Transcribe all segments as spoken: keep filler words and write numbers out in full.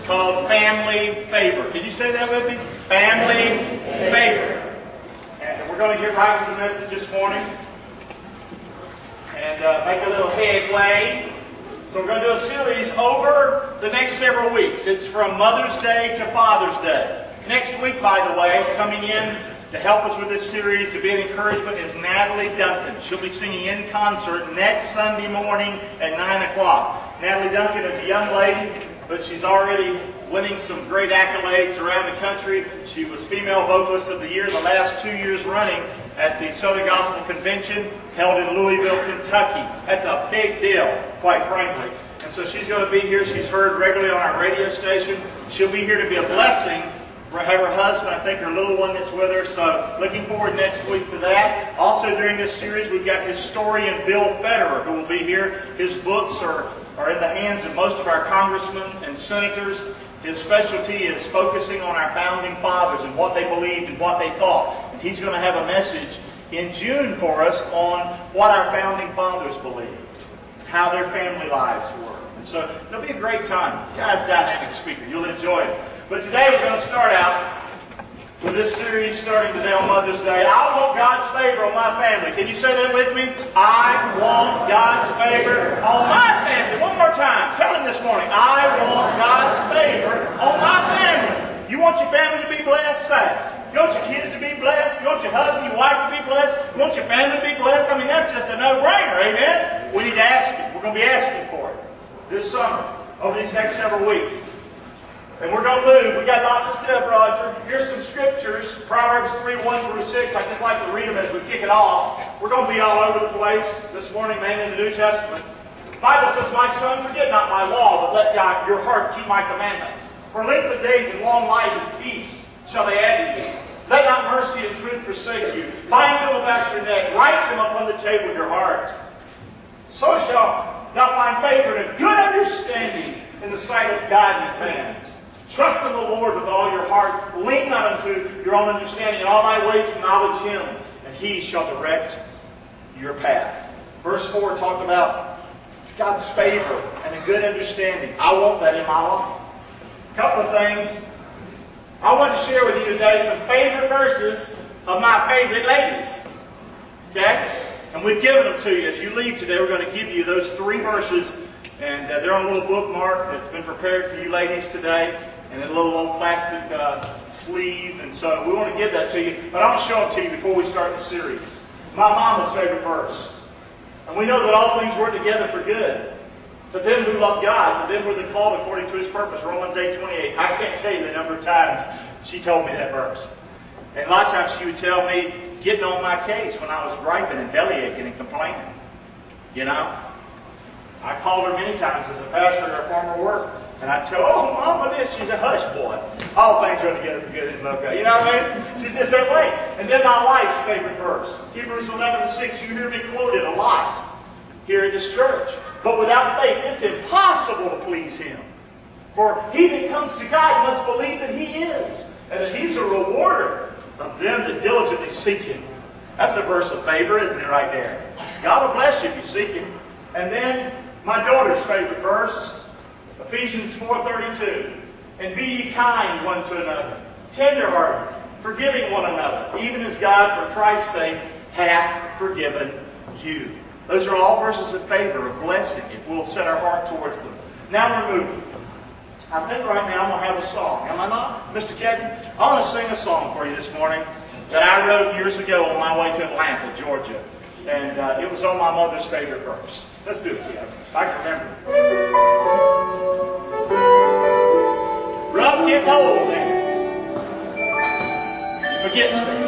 called Family Favor. Can you say that with me? Family Favor. And we're going to get right to the message this morning and uh, make a little headway. So we're going to do a series over the next several weeks. It's from Mother's Day to Father's Day. Next week, by the way, coming in to help us with this series, to be an encouragement, is Natalie Duncan. She'll be singing in concert next Sunday morning at nine o'clock. Natalie Duncan is a young lady, but she's already winning some great accolades around the country. She was Female Vocalist of the Year the last two years running at the Southern Gospel Convention held in Louisville, Kentucky. That's a big deal, quite frankly. And so she's going to be here. She's heard regularly on our radio station. She'll be here to be a blessing. Have her husband, I think her little one that's with her. So looking forward next week to that. Also during this series, we've got historian Bill Federer who will be here. His books are, are in the hands of most of our congressmen and senators. His specialty is focusing on our founding fathers and what they believed and what they thought. And he's going to have a message in June for us on what our founding fathers believed, how their family lives were. And so it'll be a great time. Guy's a dynamic speaker. You'll enjoy it. But today we're going to start out with this series starting today on Mother's Day. I want God's favor on my family. Can you say that with me? I want God's favor on my family. One more time. Tell him this morning. I want God's favor on my family. You want your family to be blessed? Say it. You want your kids to be blessed? You want your husband, your wife to be blessed? You want your family to be blessed? I mean, that's just a no-brainer, amen? We need to ask it. We're going to be asking for it this summer, over these next several weeks. And we're going to move. We've got lots of stuff, Roger. Here's some scriptures. Proverbs three, one through six. I just like to read them as we kick it off. We're going to be all over the place this morning, mainly in the New Testament. The Bible says, My son, forget not my law, but let God, your heart keep my commandments. For length of days and long life and peace shall they add to you. Let not mercy and truth forsake you. Bind them about your neck. Write them upon the table of your heart. So shall thou find favor and a good understanding in the sight of God and man. Trust in the Lord with all your heart. Lean not unto your own understanding. In all thy ways acknowledge Him, and He shall direct your path. Verse four talked about God's favor and a good understanding. I want that in my life. A couple of things. I want to share with you today some favorite verses of my favorite ladies. Okay? And we've given them to you. As you leave today, we're going to give you those three verses. And uh, they're on a little bookmark that's been prepared for you ladies today. And a little old plastic uh, sleeve. And so we want to give that to you. But I want to show it to you before we start the series. My mama's favorite verse. And we know that all things work together for good. To them who love God, to them who are called according to His purpose. Romans eight twenty-eight. I can't tell you the number of times she told me that verse. And a lot of times she would tell me, getting on my case when I was griping and bellyaching and complaining. You know? I called her many times as a pastor at our former work. And I'd tell her, oh, Mama, this. She's a hush boy. All things are together for good. Isn't okay? You know what I mean? She's just that way. And then my wife's favorite verse. Hebrews eleven six. You hear me quoted a lot here in this church. But without faith, it's impossible to please Him. For he that comes to God must believe that He is. And that He's a rewarder of them that diligently seek Him. That's a verse of favor, isn't it, right there? God will bless you if you seek Him. And then my daughter's favorite verse. Ephesians four thirty-two. And be ye kind one to another, tenderhearted, forgiving one another, even as God, for Christ's sake, hath forgiven you. Those are all verses of favor, of blessing, if we'll set our heart towards them. Now we're moving. I think right now I'm going to have a song. Am I not, Mister Kedden? I want to sing a song for you this morning that I wrote years ago on my way to Atlanta, Georgia. And uh, it was on my mother's favorite verse. Let's do it together. I can remember. Rough get hold of you forget stuff.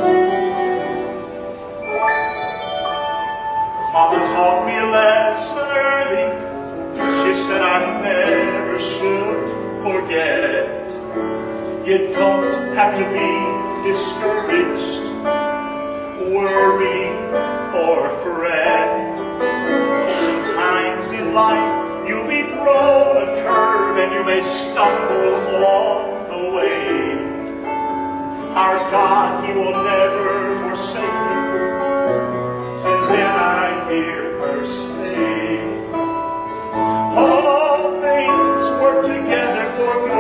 Mama taught me a lesson early. She said I never should forget. You don't have to be discouraged, worry, or fret. Sometimes in life you'll be thrown a curve and you may stumble along the way. Our God, He will never forsake you. And then I hear her say, all things work together for good.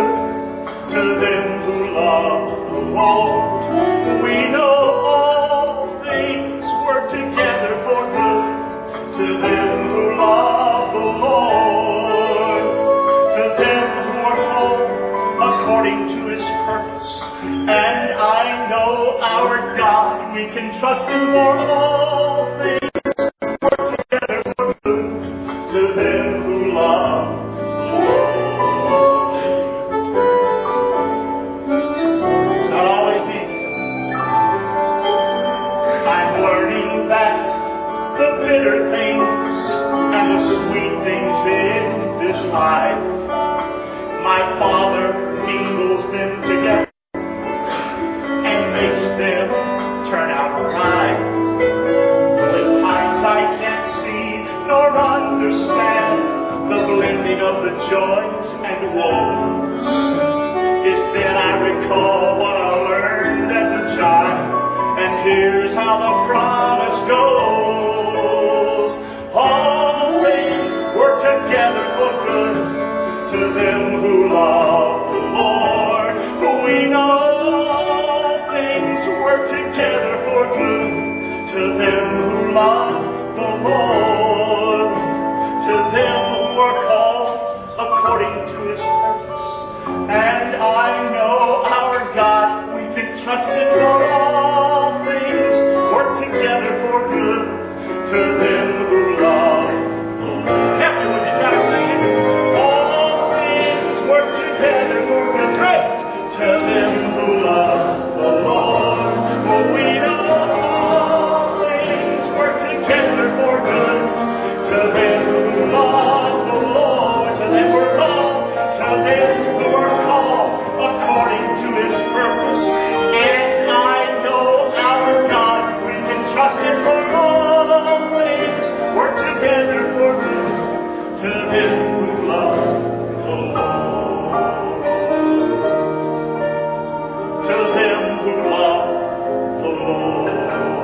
we can trust Him for all things work together for good to them who love the Lord. Not always easy. I'm learning that the bitter things and the sweet things in this life, my Father mingles them together and makes them turn out right. At times I can't see nor understand the blending of the joys and woes. It's then I recall what I learned as a child, and here's how the promise goes. All things work together for good to them who love the Lord. We know all things work together for good to them who love the Lord, to them who are called according to His purpose. And I know our God, we can trust Him for all things work together for good to them who love the Lord. Help me, would you try to sing it? All things work together for good to them who love the Lord. For we know all things work together for good to them who love the Lord. To them who are called, to them who are called according to His purpose. And I know our God, we can trust Him for all things work together for good to them who love the Lord. To them who love the Lord.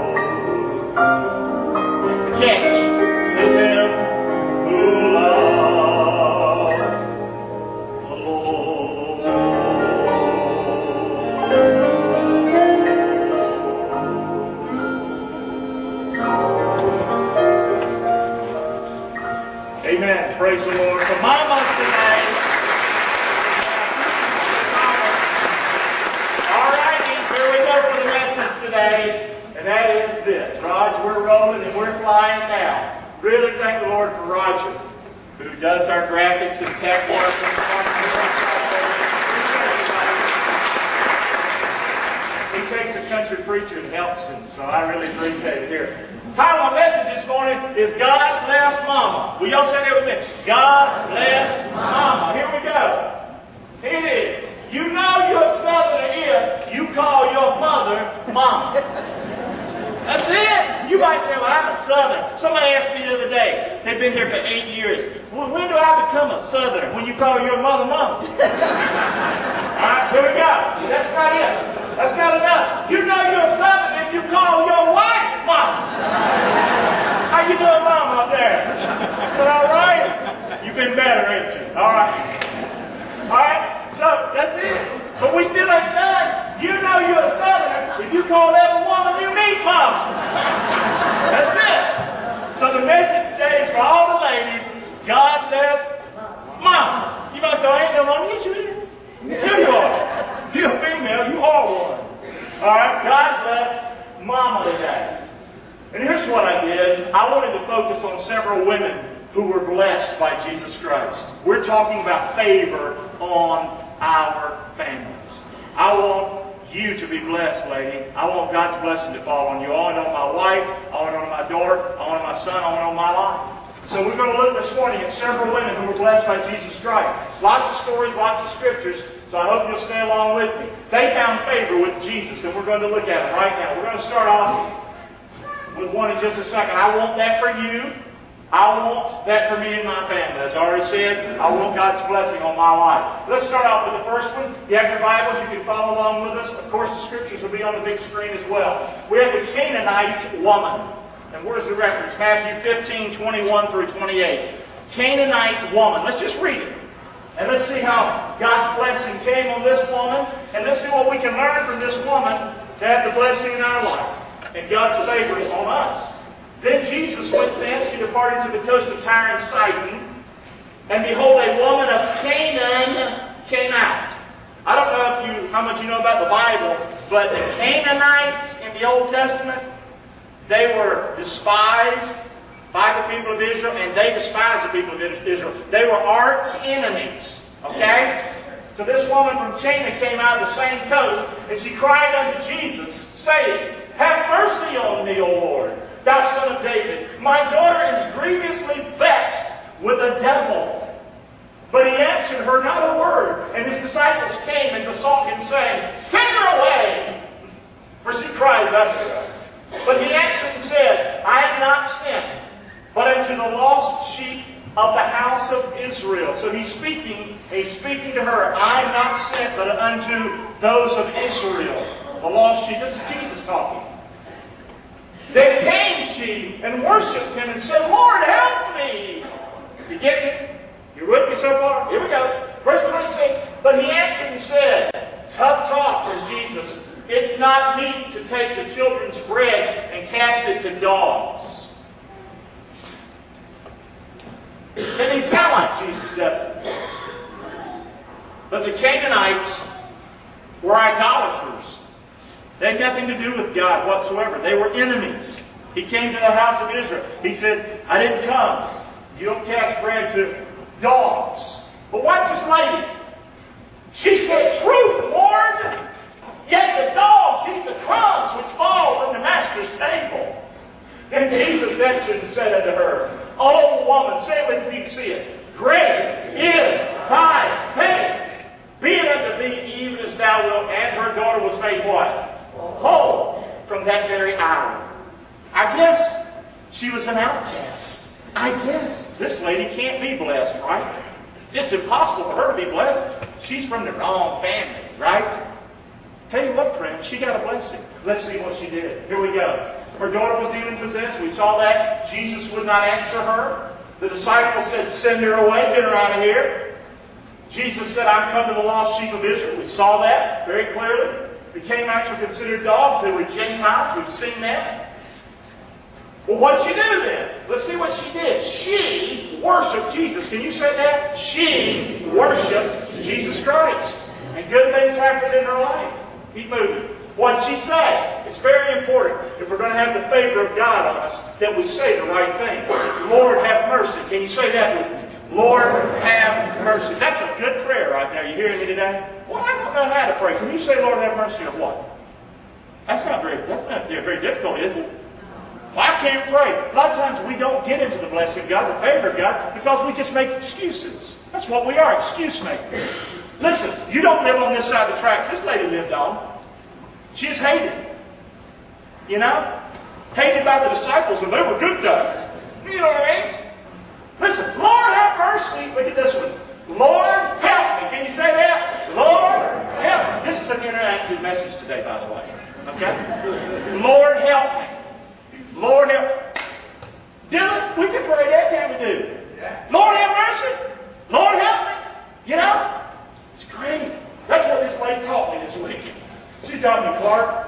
That's the catch. To them who love the Lord. Amen. Praise the Lord. For mamas tonight. Today, and that is this. Roger, we're rolling and we're flying now. Really thank the Lord for Roger, who does our graphics and tech work. He takes a country preacher and helps him, so I really appreciate it here. The title of my message this morning is God Bless Mama. Will y'all say that with me? God Bless Mama. Here we go. Here it is. You know you're a Southerner if you call your mother Mama. That's it. You might say, well, I'm a Southerner. Somebody asked me the other day, they've been here for eight years. Well, when do I become a Southerner? When you call your mother Mama. All right, here we go. That's not it. That's not enough. You know you're a Southerner if you call your wife Mama. How you doing, Mama, up there? Is that all right? You've been better, ain't you? All right. All right. So, that's it. But we still ain't done. You know you're a Southerner if you call every woman you meet Mama. That's it. So the message today is for all the ladies. God bless Mama. You might say, I ain't no mama. Yes, you is. Sure you are. If you're a female, you are one. All right. God bless Mama today. And here's what I did. I wanted to focus on several women who were blessed by Jesus Christ. We're talking about favor on our families. I want you to be blessed, lady. I want God's blessing to fall on you. I want it on my wife. I want it on my daughter. I want it on my son. I want it on my life. So we're going to look this morning at several women who were blessed by Jesus Christ. Lots of stories, lots of scriptures. So I hope you'll stay along with me. They found favor with Jesus, and we're going to look at it right now. We're going to start off with one in just a second. I want that for you. I want that for me and my family. As I already said, I want God's blessing on my life. Let's start off with the first one. If you have your Bibles, you can follow along with us. Of course, the scriptures will be on the big screen as well. We have the Canaanite woman. And where's the reference? Matthew fifteen, twenty-one through twenty-eight. Canaanite woman. Let's just read it. And let's see how God's blessing came on this woman. And let's see what we can learn from this woman to have the blessing in our life. And God's favor is on us. Then Jesus went thence, he departed to the coast of Tyre and Sidon, and behold, a woman of Canaan came out. I don't know if if you, how much you know about the Bible, but the Canaanites in the Old Testament, they were despised by the people of Israel, and they despised the people of Israel. They were arch enemies. Okay? So this woman from Canaan came out of the same coast, and she cried unto Jesus, saying, Have mercy on me, O Lord, thou son of David. My daughter is grievously vexed with a devil. But he answered her not a word. And his disciples came and besought him, saying, Send her away, for she cries unto us. But he answered and said, I am not sent, but unto the lost sheep of the house of Israel. So he's speaking, he's speaking to her, I am not sent, but unto those of Israel, the lost sheep. This is Jesus talking. Then came she and worshipped him and said, Lord, help me. You get it? You with me so far? Here we go. Verse twenty-six. But he answered and said, tough talk from Jesus. It's not meet to take the children's bread and cast it to dogs. Doesn't he sound like Jesus, does it? But the Canaanites were idolaters. They had nothing to do with God whatsoever. They were enemies. He came to the house of Israel. He said, I didn't come. You don't cast bread to dogs. But watch this lady. She said, Truth, Lord. Yet the dogs eat the crumbs which fall from the master's table. Then Jesus answered and said unto her, O woman, say it with me, you see it. Great is thy faith. Be it unto thee even as thou wilt. And her daughter was made what? Whole from that very hour. I guess she was an outcast. I guess this lady can't be blessed, right? It's impossible for her to be blessed. She's from the wrong family, right? Tell you what, friends, she got a blessing. Let's see what she did. Here we go. Her daughter was demon possessed. We saw that. Jesus would not answer her. The disciples said, Send her away, get her out of here. Jesus said, I'm come to the lost sheep of Israel. We saw that very clearly. The Canaanites were considered dogs. They were Gentiles. We've seen that. Well, what did she do then? Let's see what she did. She worshiped Jesus. Can you say that? She worshiped Jesus Christ. And good things happened in her life. Keep moving. What did she say? It's very important, if we're going to have the favor of God on us, that we say the right thing. Lord, have mercy. Can you say that with me? Lord, have mercy. That's a good prayer right there. You hearing me today? Well, I don't know how to pray. Can you say, Lord, have mercy, or what? That's not very, that's not very difficult, is it? Well, I can't pray. A lot of times we don't get into the blessing of God, the favor of God, because we just make excuses. That's what we are, excuse makers. Listen, you don't live on this side of the tracks this lady lived on. She's hated. You know? Hated by the disciples, and they were good guys. You know what I mean? Listen, Lord have mercy. Look at this one. Lord help me. Can you say that? Lord help me. This is an interactive message today, by the way. Okay? Lord help me. Lord help me. Dylan, we can pray that, can't we do? Lord have mercy. Lord help me. You know? It's great. That's what this lady taught me this week. She taught me, Clark,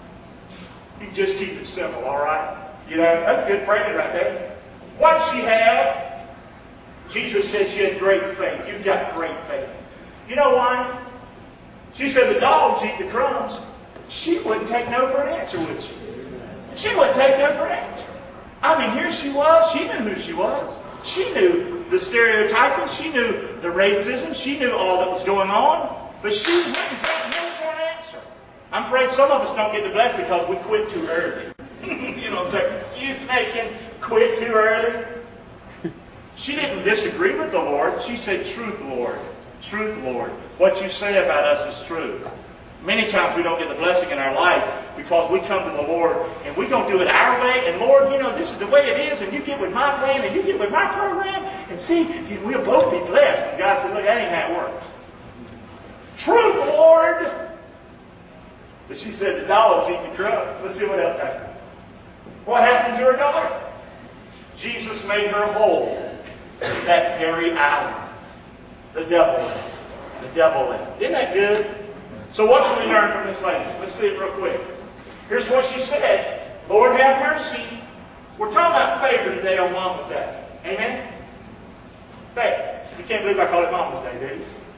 you just keep it simple, all right? You know, that's good praying right there. What did she have? Jesus said she had great faith. You've got great faith. You know why? She said the dogs eat the crumbs. She wouldn't take no for an answer, would she? She wouldn't take no for an answer. I mean, here she was. She knew who she was. She knew the stereotyping. She knew the racism. She knew all that was going on. But she wouldn't take no for an answer. I'm afraid some of us don't get the blessing because we quit too early. You know, it's like excuse making, quit too early. She didn't disagree with the Lord. She said, Truth, Lord. Truth, Lord. What you say about us is true. Many times we don't get the blessing in our life because we come to the Lord and we don't do it our way. And Lord, you know, this is the way it is. And you get with my plan and you get with my program. And see, we'll both be blessed. And God said, look, that ain't how it works. Truth, Lord. But she said, the dogs eat the crumbs. Let's see what else happened. What happened to her daughter? Jesus made her whole that very hour. The devil. The devil left. Isn't that good? So what can we learn from this lady? Let's see it real quick. Here's what she said. Lord have mercy. We're talking about favor today on Mama's Day. Amen? Faith. You can't believe I call it Mama's Day, do you?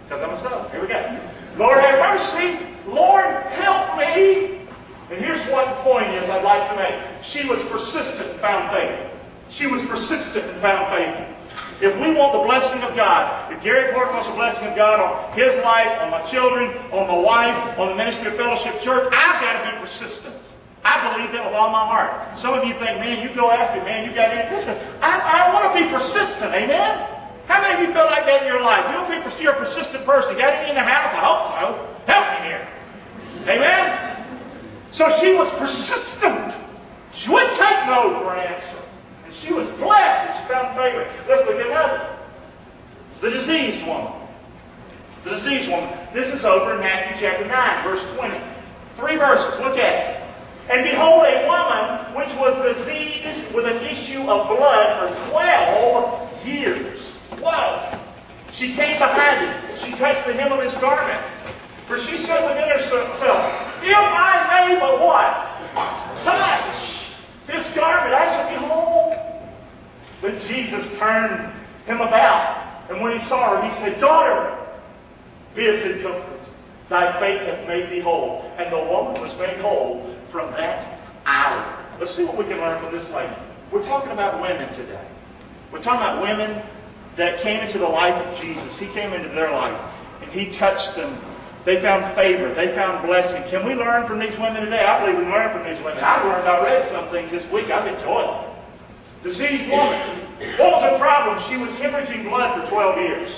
Because I'm a son. Here we go. Lord, have mercy. Lord, help me. And here's what the point is I'd like to make. She was persistent and found favor. She was persistent and found favor. If we want the blessing of God, if Gary Clark wants the blessing of God on his life, on my children, on my wife, on the ministry of Fellowship Church, I've got to be persistent. I believe that with all my heart. Some of you think, man, you go after it, man, you got it. Listen, I, I want to be persistent, amen? How many of you feel like that in your life? You don't think you're a persistent person. You got any in the house? I hope so. Help me here. Amen? So she was persistent. She wouldn't take no for an answer. And she was blessed and she found favor. Let's look at another. The diseased woman. The diseased woman. This is over in Matthew chapter nine, verse twenty. Three verses. Look at it. And behold, a woman which was diseased with an issue of blood for twelve years. Whoa! She came behind him. She touched the hem of his garment. For she said within herself, if I may but what? Touch his garment, I shall be whole. But Jesus turned him about. And when he saw her, he said, Daughter, be of good comfort. Thy faith hath made thee whole. And the woman was made whole from that hour. Let's see what we can learn from this lady. We're talking about women today. We're talking about women that came into the life of Jesus. He came into their life and He touched them. They found favor. They found blessing. Can we learn from these women today? I believe we can learn from these women. I've learned, I read some things this week. I've enjoyed them. Diseased woman. What was her problem? She was hemorrhaging blood for twelve years.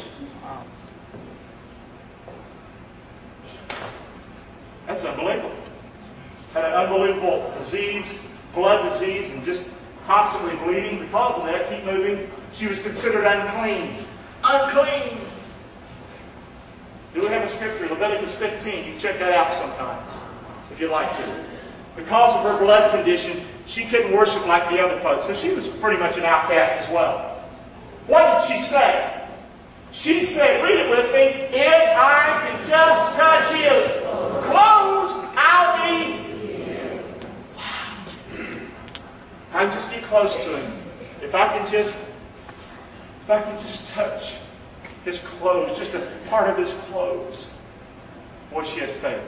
That's unbelievable. Had an unbelievable disease, blood disease, and just constantly bleeding. Because of that, keep moving. She was considered unclean. Unclean. Do we have a scripture? Leviticus fifteen. You can check that out sometimes, if you'd like to. Because of her blood condition, she couldn't worship like the other folks. So she was pretty much an outcast as well. What did she say? She said, read it with me, if I can just touch his clothes, I'll be. Wow. I can just get close to him. If I can just, if I can just touch his clothes, just a part of his clothes. Boy, she had faith.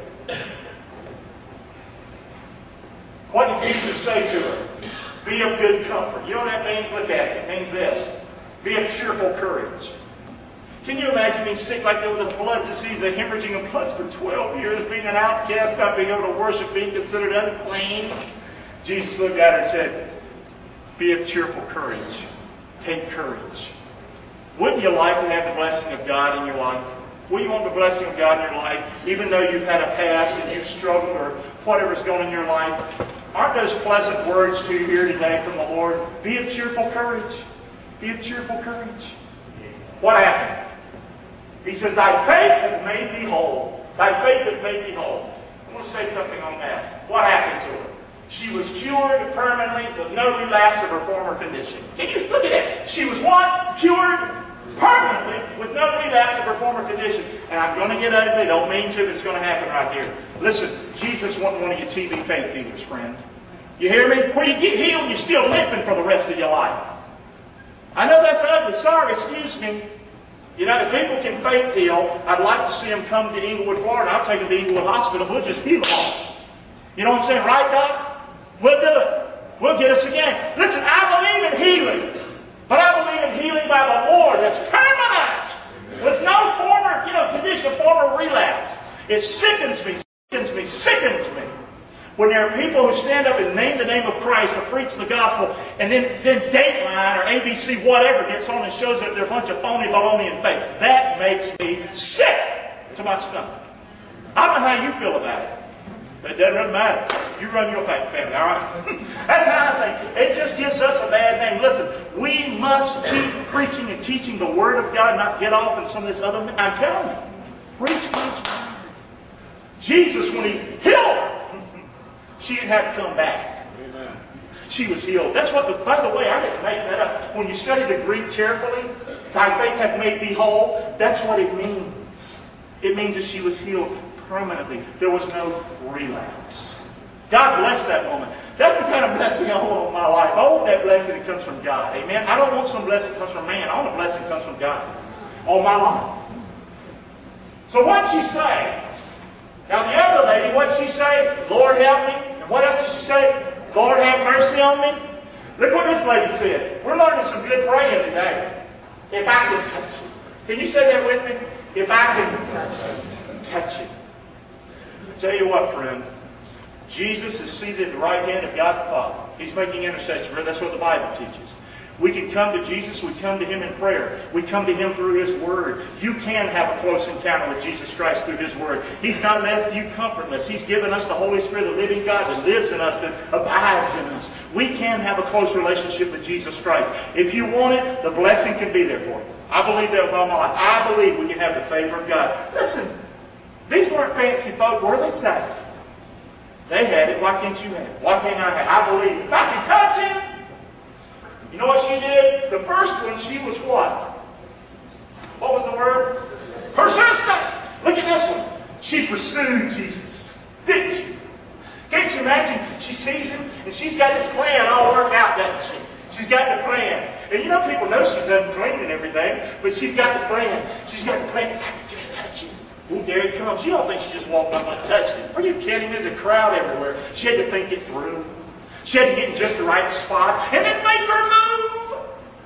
What did Jesus say to her? Be of good comfort. You know what that means? Look at it. It means this. Be of cheerful courage. Can you imagine being sick like that with a blood disease, a hemorrhaging of blood for twelve years, being an outcast, not being able to worship, being considered unclean? Jesus looked at her and said, be of cheerful courage. Take courage. Wouldn't you like to have the blessing of God in your life? Will you want the blessing of God in your life, even though you've had a past and you've struggled or whatever's going on in your life? Aren't those pleasant words to you here today from the Lord? Be of cheerful courage. Be of cheerful courage. What happened? He says, thy faith hath made thee whole. Thy faith hath made thee whole. I want to say something on that. What happened to her? She was cured permanently with no relapse of her former condition. Can you look at that? She was what? Cured permanently with no relapse of her former condition. And I'm going to get ugly. Don't mean to, but it's going to happen right here. Listen, Jesus wasn't one of your T V faith healers, friend. You hear me? When you get healed, you're still limping for the rest of your life. I know that's ugly. Sorry, excuse me. You know, if people can faith heal, I'd like to see them come to Inglewood, Florida. I'll take them to Inglewood Hospital. We'll just heal them. You know what I'm saying? Right, Doc? We'll do it. We'll get us again. Listen, I believe in healing. But I believe in healing by the Lord. That's permanent. With no former, you know, condition of former relapse. It sickens me, sickens me, sickens me. When there are people who stand up and name the name of Christ or preach the gospel, and then, then Dateline or A B C, whatever, gets on and shows that they're a bunch of phony baloney and fake. That makes me sick to my stomach. I don't know how you feel about it. But it doesn't really matter. You run your family, all right? That's how I think. It just gives us a bad name. Listen, we must keep preaching and teaching the Word of God, not get off in some of this other... I'm telling you. Preach God's Word. Jesus, when He healed her, she didn't have to come back. Amen. She was healed. That's what the... By the way, I didn't make that up. When you study the Greek carefully, thy faith hath made thee whole, that's what it means. It means that she was healed permanently. There was no relapse. God bless that woman. That's the kind of blessing I want in my life. I want that blessing that comes from God. Amen. I don't want some blessing that comes from man. I want a blessing that comes from God. All my life. So what'd she say? Now the other lady, what'd she say? Lord help me. And what else did she say? Lord have mercy on me. Look what this lady said. We're learning some good praying today. If I can touch it. Can you say that with me? If I can touch it. Touch it. I tell you what, friend. Jesus is seated at the right hand of God the Father. He's making intercession. That's what the Bible teaches. We can come to Jesus. We come to Him in prayer. We come to Him through His Word. You can have a close encounter with Jesus Christ through His Word. He's not left you comfortless. He's given us the Holy Spirit, the living God that lives in us, that abides in us. We can have a close relationship with Jesus Christ. If you want it, the blessing can be there for you. I believe that with all my life. I believe we can have the favor of God. Listen, these weren't fancy folk, were they saved? They had it. Why can't you have it? Why can't I have it? I believe if I can touch Him. You know what she did? The first one, she was what? What was the word? Persistent. Look at this one. She pursued Jesus. Didn't she? Can't you imagine? She sees Him and she's got this plan all worked out, doesn't she? She's got the plan. And you know people know she's unclean and everything, but she's got the plan. She's got the plan. Just touch Him. Ooh, there He comes. You don't think she just walked up and touched Him. Are you kidding? There's a crowd everywhere. She had to think it through. She had to get in just the right spot and then make her move.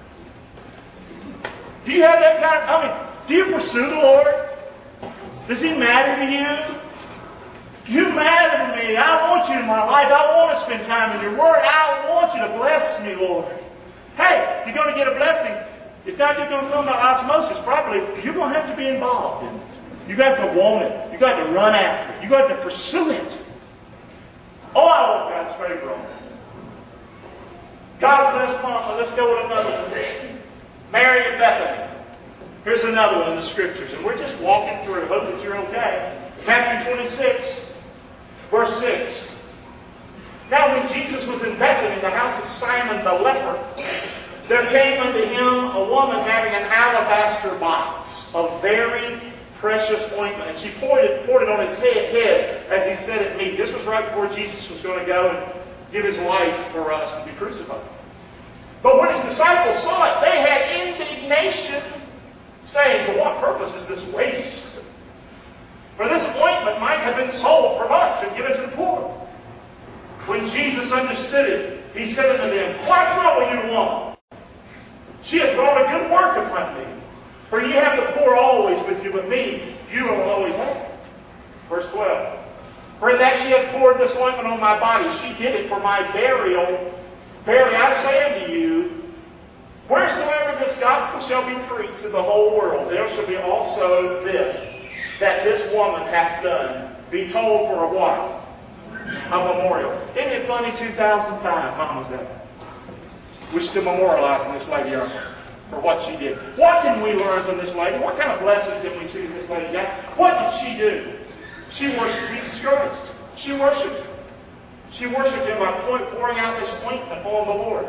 Do you have that kind of, I mean, do you pursue the Lord? Does He matter to you? You matter to me. I want you in my life. I want to spend time in your Word. I want you to bless me, Lord. Hey, you're going to get a blessing. It's not just going to come by osmosis. Probably you're going to have to be involved in it. You've got to want it. You've got to run after it. You've got to pursue it. Oh, I want God's favor on it. God bless Mama. Let's go with another one. Mary of Bethany. Here's another one in the Scriptures. And we're just walking through. Hope that you're okay. Matthew twenty-six, verse six. Now when Jesus was in Bethany, in the house of Simon the leper, there came unto him a woman having an alabaster box of very precious ointment. And she poured it, poured it on his head, head as he sat at meat. This was right before Jesus was going to go and give His life for us to be crucified. But when His disciples saw it, they had indignation, saying, to what purpose is this waste? For this ointment might have been sold for much and given to the poor. When Jesus understood it, He said unto them, why trouble you, woman? She hath brought a good work upon me. For ye have the poor always with you, but me you will always have. Verse twelve. For in that she hath poured this ointment on my body, she did it for my burial. Verily I say unto you, wheresoever this gospel shall be preached in the whole world, there shall be also this, that this woman hath done, be told for a what? A memorial. Isn't it funny, two thousand five, Mama's that. We're still memorializing this lady, aren't we? For what she did. What can we learn from this lady? What kind of blessings did we see this lady got? What did she do? She worshiped Jesus Christ. She worshiped Him. She worshiped Him by pouring out this ointment on the Lord.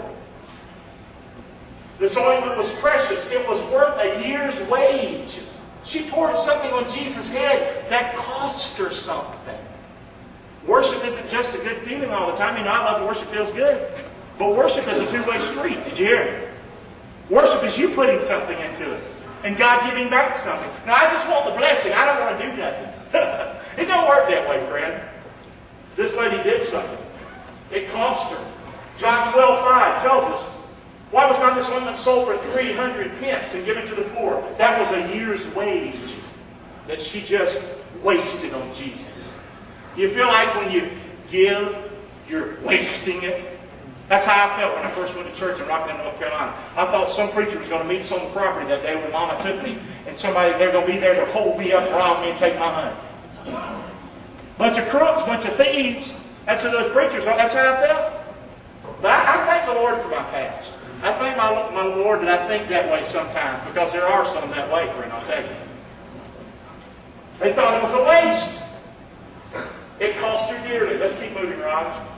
This ointment was precious. It was worth a year's wage. She poured something on Jesus' head that cost her something. Worship isn't just a good feeling all the time. You know, I love worship, feels good. But worship is a two-way street. Did you hear it? Worship is you putting something into it. And God giving back something. Now, I just want the blessing. I don't want to do nothing. It don't work that way, friend. This lady did something. It cost her. John twelve five tells us, why was not this woman sold for three hundred pence and given to the poor? That was a year's wage that she just wasted on Jesus. Do you feel like when you give, you're wasting it? That's how I felt when I first went to church in Rockland, North Carolina. I thought some preacher was going to meet us on the property that day when Mama took me, and somebody, they're going to be there to hold me up, rob me, and take my money. Bunch of crooks, bunch of thieves. That's who those preachers are. That's how I felt. But I, I thank the Lord for my past. I thank my, my Lord that I think that way sometimes, because there are some that way, friend, I'll tell you. They thought it was a waste. It cost her dearly. Let's keep moving, Raj.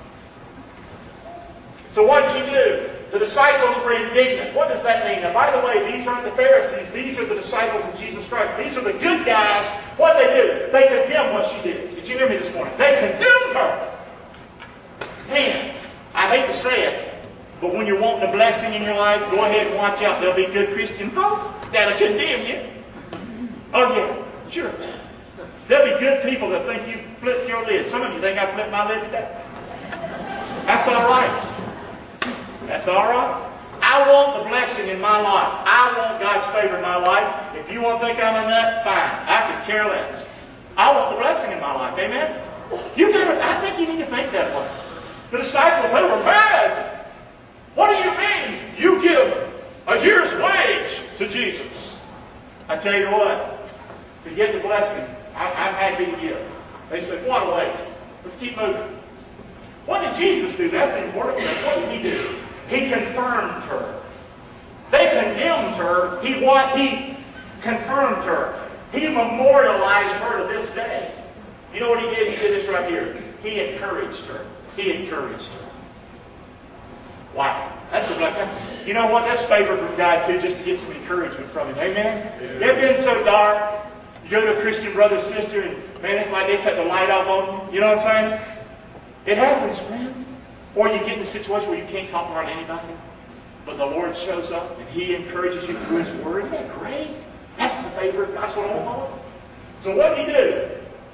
So what did she do? The disciples were indignant. What does that mean? Now, by the way, these aren't the Pharisees. These are the disciples of Jesus Christ. These are the good guys. What did they do? They condemned what she did. Did you hear me this morning? They condemned her. Man, I hate to say it, but when you're wanting a blessing in your life, go ahead and watch out. There'll be good Christian folks that'll condemn you. Oh, yeah, sure. There'll be good people that think you flipped your lid. Some of you think I flipped my lid today. That's all right. That's all right. I want the blessing in my life. I want God's favor in my life. If you want to think I'm a nut, fine. I could care less. I want the blessing in my life. Amen? You gotta, I think you need to think that way. The disciples, they were mad. What do you mean you give a year's wage to Jesus? I tell you what, to get the blessing, I, I'm happy to give. They said, what a waste. Let's keep moving. What did Jesus do? That's the important thing. What did He do? He confirmed her. They condemned her. He what? He confirmed her. He memorialized her to this day. You know what He did? He did this right here. He encouraged her. He encouraged her. Wow. That's a blessing. You know what? That's favor from God too, just to get some encouragement from Him. Amen? Yeah. They've been so dark. You go to a Christian brother, sister, and man, it's like they cut the light off on you. You know what I'm saying? It happens, man. Or you get in a situation where you can't talk about anybody, but the Lord shows up and He encourages you through His Word. Isn't that great? That's the favor of God. That's what I want. So what did He do?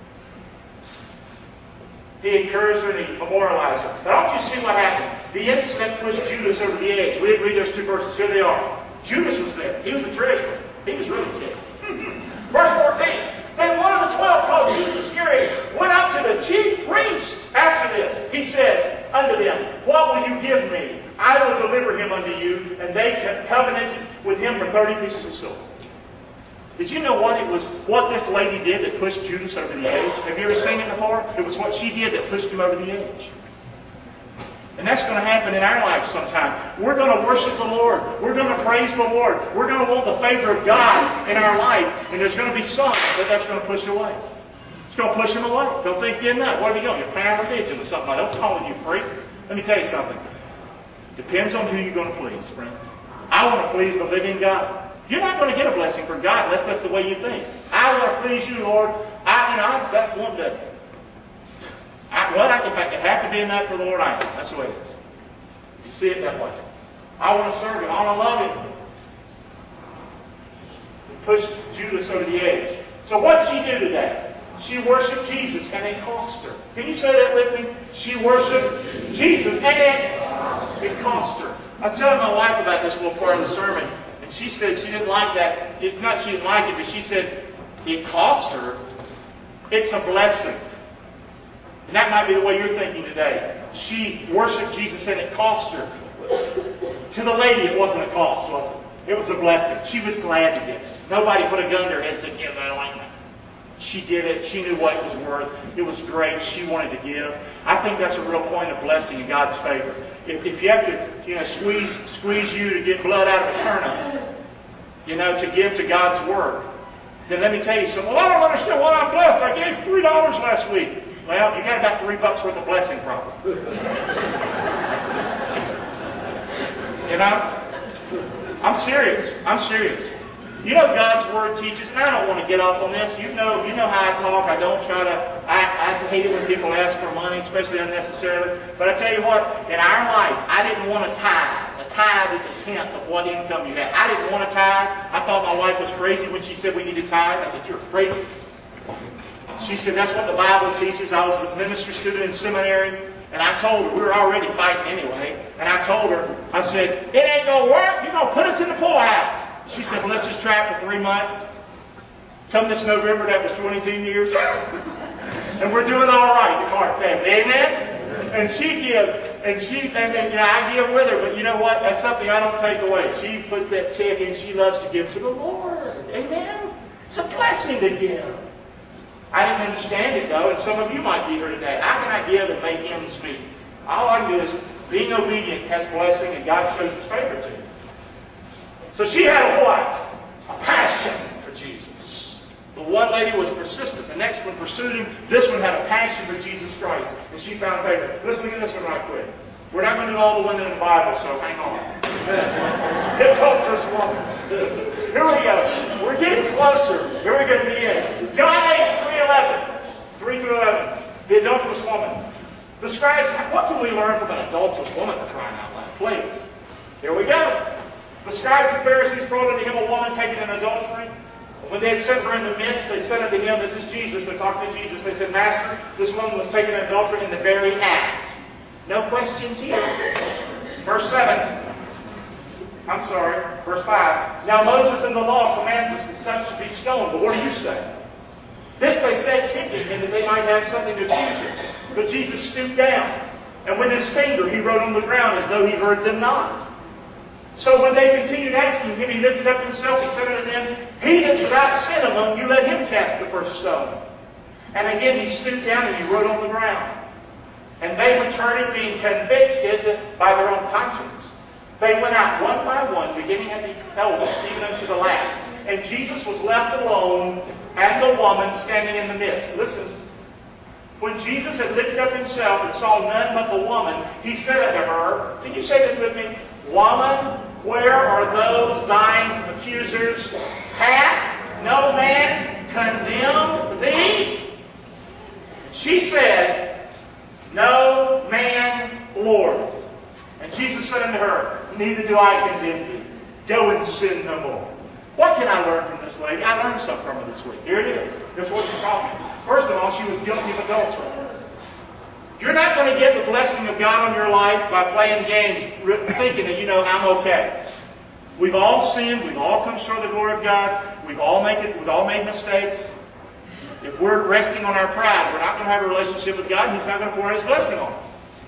He encouraged her and He memorialized her. But I want you to see what happened. The incident pushed Judas over the edge. We didn't read those two verses. Here they are. Judas was there. He was the treasurer. He was really ticked. Verse fourteen. Then one of the twelve, called Judas Iscariot, went up to the chief priest after this. He said unto them, what will you give me? I will deliver him unto you. And they covenanted with him for thirty pieces of silver. Did you know what it was? What this lady did that pushed Judas over the edge? Have you ever seen it before? It was what she did that pushed him over the edge. And that's going to happen in our lives sometime. We're going to worship the Lord. We're going to praise the Lord. We're going to want the favor of God in our life. And there's going to be some that that's going to push away. It's going to push him away. Don't think you're not. What are you doing? You're found religion or something like that. Don't call you freak. Let me tell you something. Depends on who you're going to please, friends. I want to please the living God. You're not going to get a blessing from God unless that's the way you think. I want to please you, Lord. I, you know, I've got one day. I, well, I, if I could have to be enough for the Lord, I am. That's the way it is. You see it that way. I want to serve Him. I want to love Him. He pushed Judas over the edge. So what did she do today? She worshiped Jesus, and it cost her. Can you say that with me? She worshiped Jesus, and it, it cost her. I was telling my wife about this little part of the sermon, and she said she didn't like that. It's not she didn't like it, but she said it cost her. It's a blessing. And that might be the way you're thinking today. She worshiped Jesus and it cost her. To the lady, it wasn't a cost, was it? It was a blessing. She was glad to give it. Nobody put a gun to her head and said, give that away. She did it. She knew what it was worth. It was great. She wanted to give. I think that's a real point of blessing in God's favor. If, if you have to, you know, squeeze squeeze you to get blood out of a turnip, you know, to give to God's work, then let me tell you something. Well, I don't understand why I'm blessed. I gave three dollars last week. Well, you got about three bucks worth of blessing from it. You know? I'm serious. I'm serious. You know God's Word teaches, and I don't want to get off on this. You know, you know how I talk. I don't try to, I, I hate it when people ask for money, especially unnecessarily. But I tell you what, in our life, I didn't want to tithe. A tithe is a tenth of what income you have. I didn't want to tithe. I thought my wife was crazy when she said we need to tithe. I said, you're crazy. She said, that's what the Bible teaches. I was a ministry student in seminary. And I told her, we were already fighting anyway. And I told her, I said, it ain't going to work. You're going to put us in the poorhouse. She said, well, let's just try it for three months. Come this November, that was twenty-two years. And we're doing all right, the Clark family. Amen? And she gives. And she, and, and you know, I give with her. But you know what? That's something I don't take away. She puts that check in. She loves to give to the Lord. Amen? It's a blessing to give. I didn't understand it, though, and some of you might be here today. How can I give and make ends meet? All I do is being obedient has blessing, and God shows His favor to you. So she had a what? A passion for Jesus. The one lady was persistent. The next one pursued Him. This one had a passion for Jesus Christ, and she found favor. Listen to this one right quick. We're not going to do all the women in the Bible, so hang on. Get close, woman. Here we go. We're getting closer. Here we go to the end. John eight, three eleven. three through eleven. The adulterous woman. The scribes, what can we learn from an adulterous woman for crying out loud? Please. Here we go. The scribes and Pharisees brought unto Him a woman taken in adultery. When they had set her in the midst, they said unto him, this is Jesus. They're talking to Jesus. They said, Master, this woman was taken in adultery in the very act. No questions here. Verse seven. I'm sorry. Verse five. Now Moses in the law commands us that such should be stoned. But what do you say? This they said, kicking him, that they might have something to accuse him. But Jesus stooped down, and with his finger he wrote on the ground as though he heard them not. So when they continued asking him, he lifted up himself, he said unto them, He that's without sin among you, let him cast the first stone. And again he stooped down and he wrote on the ground. And they returning, being convicted by their own conscience. They went out one by one, beginning at the eldest, even unto the last. And Jesus was left alone, and the woman standing in the midst. Listen. When Jesus had lifted up himself and saw none but the woman, he said unto her, can you say this with me? Woman, where are those thine accusers? Hath no man condemned thee? She said, No man, Lord. And Jesus said unto her, Neither do I condemn thee. Go and sin no more. What can I learn from this lady? I learned something from her this week. Here it is. Here's what she taught me. First of all, she was guilty of adultery. You're not going to get the blessing of God on your life by playing games, thinking that, you know, I'm okay. We've all sinned. We've all come short of the glory of God. We've all made it. We've all made mistakes. If we're resting on our pride, we're not going to have a relationship with God, and He's not going to pour His blessing on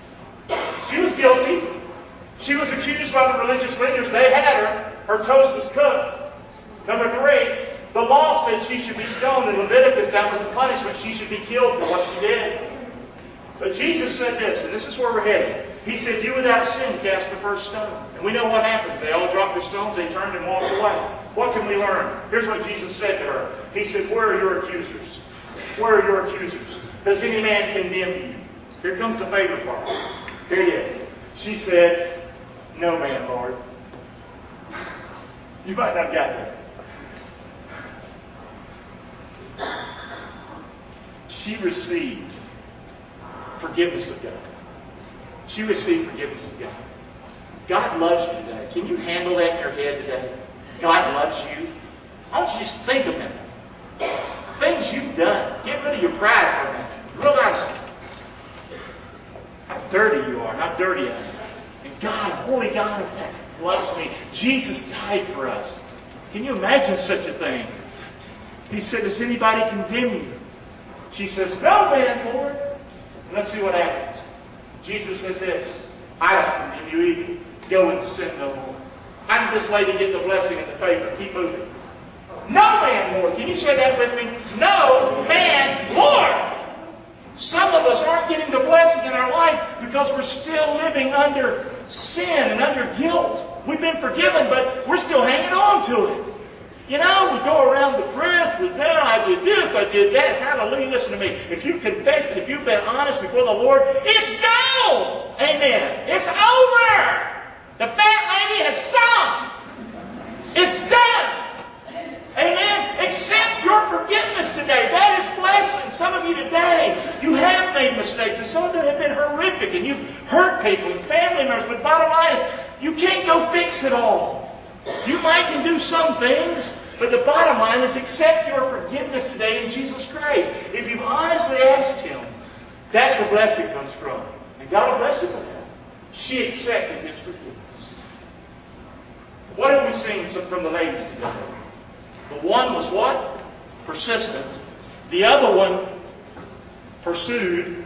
us. She was guilty. She was accused by the religious leaders. They had her. Her toast was cooked. Number three, the law said she should be stoned. In Leviticus, that was the punishment. She should be killed for what she did. But Jesus said this, and this is where we're headed. He said, You without sin cast the first stone. And we know what happened. They all dropped their stones. They turned and walked away. What can we learn? Here's what Jesus said to her. He said, Where are your accusers? Where are your accusers? Does any man condemn you? Here comes the favorite part. Here it is. She said, No man, Lord. You might not have got that. She received forgiveness of God. She received forgiveness of God. God loves you today. Can you handle that in your head today? God loves you. I want you to just think of Him. Things you've done. Get rid of your pride for a minute. Realize how dirty you are, how dirty I am. And God, holy God of heaven, loves me. Jesus died for us. Can you imagine such a thing? He said, Does anybody condemn you? She says, No man, Lord. And let's see what happens. Jesus said this, I don't condemn you either. Go and sin no more. How did this lady get the blessing and the favor? Keep moving. No man, Lord. Can you say that with me? No man, Lord. Some of us aren't getting the blessing in our life because we're still living under sin and under guilt. We've been forgiven, but we're still hanging on to it. You know, we go around the press with, no, I did this, I did that. Hallelujah. Listen to me. If you confess it, if you've been honest before the Lord, it's gone. Amen. It's over. The fat lady has sung. It's done. Amen. Accept your forgiveness today. That is blessing. Some of you today, you have made mistakes, and some of them have been horrific, and you've hurt people and family members. But bottom line is, you can't go fix it all. You might can do some things, but the bottom line is accept your forgiveness today in Jesus Christ. If you've honestly asked Him, that's where blessing comes from. And God will bless you for that. She accepted His forgiveness. What have we seen from the ladies today? The one was what? Persistent. The other one pursued.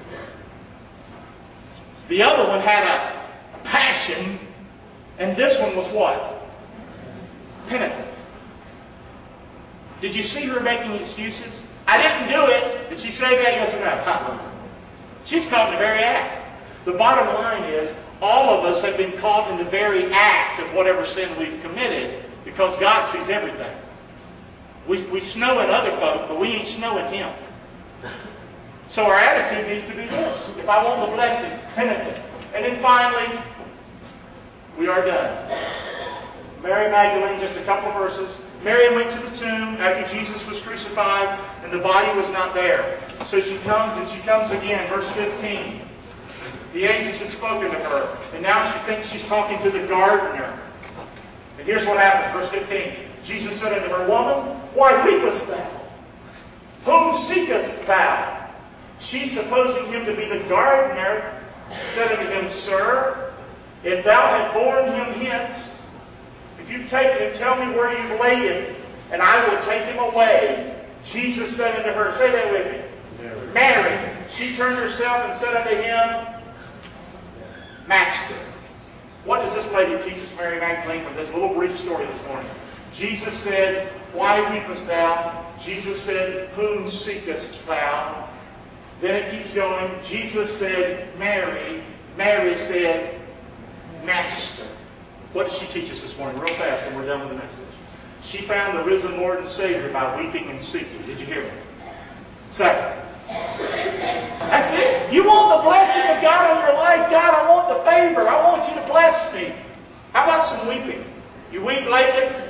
The other one had a passion. And this one was what? Penitent. Did you see her making excuses? I didn't do it. Did she say that? Yes or no? She's caught in the very act. The bottom line is, all of us have been caught in the very act of whatever sin we've committed because God sees everything. We, we snow at other folk, but we ain't snowing Him. So our attitude needs to be this. If I want the blessing, penitent. And then finally, we are done. Mary Magdalene, just a couple of verses. Mary went to the tomb after Jesus was crucified, and the body was not there. So she comes, and she comes again, verse fifteen. The angels had spoken to her, and now she thinks she's talking to the gardener. And here's what happened, verse fifteen. Jesus said unto her, Woman, why weepest thou? Whom seekest thou? She, supposing him to be the gardener, said unto him, Sir, if thou had borne him hence, if you've taken him, tell me where you've laid him, and I will take him away. Jesus said unto her, say that with me, Mary. Mary. She turned herself and said unto him, Master. What does this lady teach us, Mary Magdalene, from this little brief story this morning? Jesus said, Why weepest thou? Jesus said, Whom seekest thou? Then it keeps going. Jesus said, Mary. Mary said, Master. What does she teach us this morning? Real fast, and we're done with the message. She found the risen Lord and Savior by weeping and seeking. Did you hear me? Second. That's it. You want the blessing of God on your life? God, I want the favor. I want you to bless me. How about some weeping? You weep lately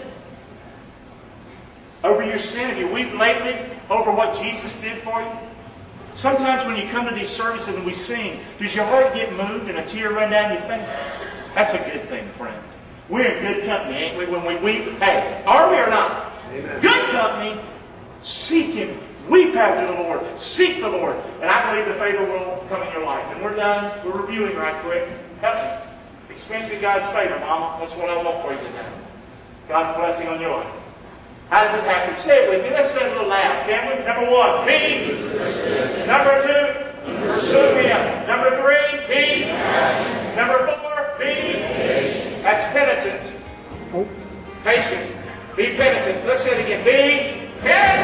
over your sin? Have you weep lately over what Jesus did for you? Sometimes when you come to these services and we sing, does your heart get moved and a tear run down your face? That's a good thing, friend. We're in good company, ain't we? When we weep, hey, are we or not? Amen. Good company. Seek Him. Weep after the Lord. Seek the Lord. And I believe the favor will come in your life. And we're done. We're reviewing right quick. Help me. Experiencing God's favor, Mama. That's what I want for you today. God's blessing on your life. How does it happen? Say it with me. Let's say it a little loud, can we? Number one, be. Number two, pursue Him. Number three, be. Number four, be. That's penitent. Patient. Be penitent. Let's say it again. Be penitent.